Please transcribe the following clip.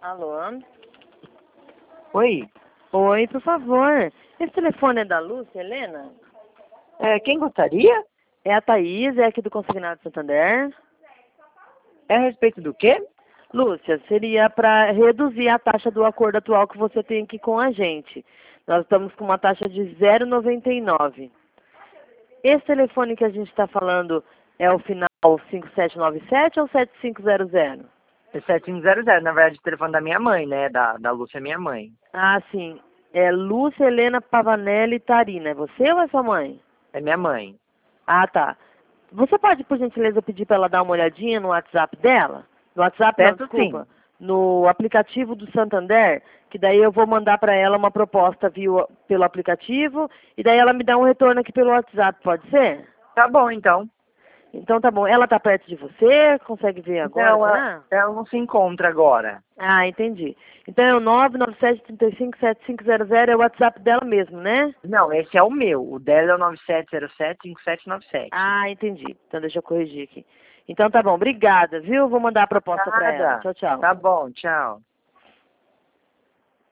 Alô? Oi, Oi, por favor. Esse telefone é da Lúcia, Helena? quem gostaria? É a Thaís, é aqui do Consignado Santander. É a respeito do quê? Lúcia, seria para reduzir a taxa do acordo atual que você tem aqui com a gente. Nós estamos com uma taxa de 0,99. Esse telefone que a gente está falando é o final 5797 ou 7500? É 7500, na verdade, o telefone da minha mãe, né? Da Lúcia, minha mãe. Ah, sim. É Lúcia Helena Pavanelli Tarina. É você ou é sua mãe? É minha mãe. Ah, tá. Você pode, por gentileza, pedir para ela dar uma olhadinha no WhatsApp dela? No WhatsApp, não, Peço desculpa. sim. No aplicativo do Santander, que daí eu vou mandar para ela uma proposta pelo aplicativo e daí ela me dá um retorno aqui pelo WhatsApp, pode ser? Tá bom, então. Então tá bom. Ela tá perto de você? Consegue ver agora, Não, será? ela não se encontra agora. Ah, entendi. Então é o 997357500, é o WhatsApp dela mesmo, né? Não, esse é o meu. O dela é o 9707-5797. Ah, entendi. Então deixa eu corrigir aqui. Então tá bom, obrigada, viu? Vou mandar a proposta para ela. Nada. Tchau, tchau. Tá bom, tchau.